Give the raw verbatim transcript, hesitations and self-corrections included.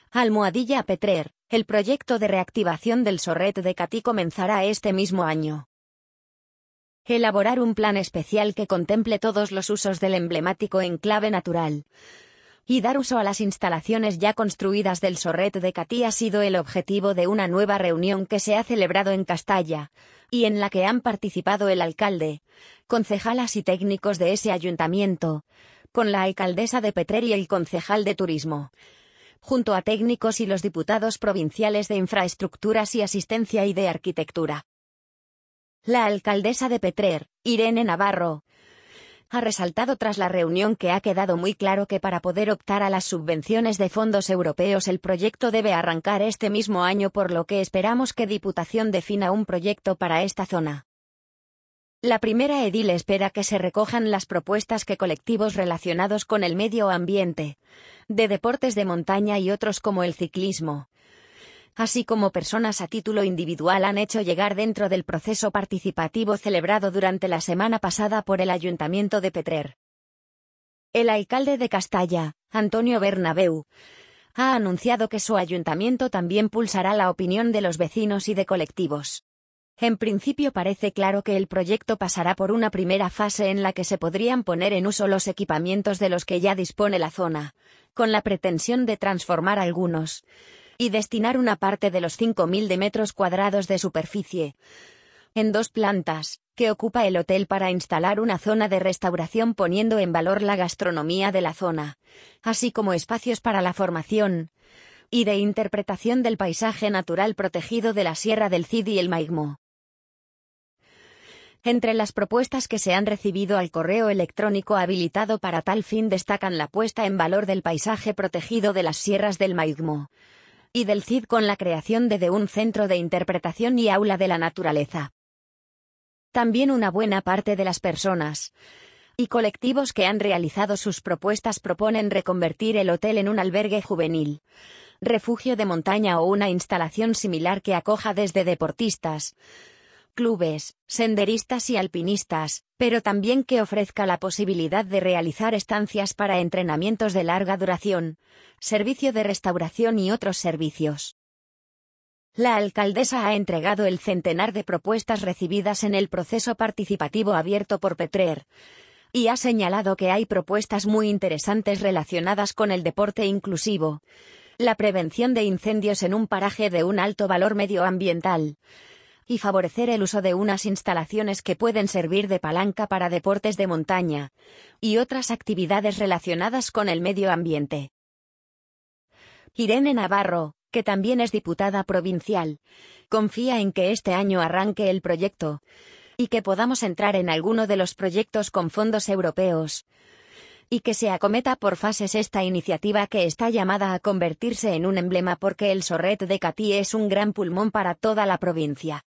Almohadilla Petrer, el proyecto de reactivación del Sorret de Catí comenzará este mismo año. Elaborar un plan especial que contemple todos los usos del emblemático enclave natural y dar uso a las instalaciones ya construidas del Sorret de Catí ha sido el objetivo de una nueva reunión que se ha celebrado en Castalla, y en la que han participado el alcalde, concejalas y técnicos de ese ayuntamiento, con la alcaldesa de Petrer y el concejal de turismo, junto a técnicos y los diputados provinciales de infraestructuras y asistencia y de arquitectura. La alcaldesa de Petrer, Irene Navarro, ha resaltado tras la reunión que ha quedado muy claro que para poder optar a las subvenciones de fondos europeos el proyecto debe arrancar este mismo año, por lo que esperamos que Diputación defina un proyecto para esta zona. La primera edil espera que se recojan las propuestas que colectivos relacionados con el medio ambiente, de deportes de montaña y otros como el ciclismo, así como personas a título individual han hecho llegar dentro del proceso participativo celebrado durante la semana pasada por el Ayuntamiento de Petrer. El alcalde de Castalla, Antonio Bernabeu, ha anunciado que su ayuntamiento también pulsará la opinión de los vecinos y de colectivos. En principio parece claro que el proyecto pasará por una primera fase en la que se podrían poner en uso los equipamientos de los que ya dispone la zona, con la pretensión de transformar algunos y destinar una parte de los cinco mil de metros cuadrados de superficie en dos plantas, que ocupa el hotel, para instalar una zona de restauración poniendo en valor la gastronomía de la zona, así como espacios para la formación y de interpretación del paisaje natural protegido de la Sierra del Cid y el Maigmo. Entre las propuestas que se han recibido al correo electrónico habilitado para tal fin destacan la puesta en valor del paisaje protegido de las sierras del Maigmo y del Cid con la creación de, de un centro de interpretación y aula de la naturaleza. También una buena parte de las personas y colectivos que han realizado sus propuestas proponen reconvertir el hotel en un albergue juvenil, refugio de montaña o una instalación similar que acoja desde deportistas, clubes, senderistas y alpinistas, pero también que ofrezca la posibilidad de realizar estancias para entrenamientos de larga duración, servicio de restauración y otros servicios. La alcaldesa ha entregado el centenar de propuestas recibidas en el proceso participativo abierto por Petrer, y ha señalado que hay propuestas muy interesantes relacionadas con el deporte inclusivo, la prevención de incendios en un paraje de un alto valor medioambiental, y favorecer el uso de unas instalaciones que pueden servir de palanca para deportes de montaña y otras actividades relacionadas con el medio ambiente. Irene Navarro, que también es diputada provincial, confía en que este año arranque el proyecto y que podamos entrar en alguno de los proyectos con fondos europeos y que se acometa por fases esta iniciativa que está llamada a convertirse en un emblema, porque el Sorret de Catí es un gran pulmón para toda la provincia.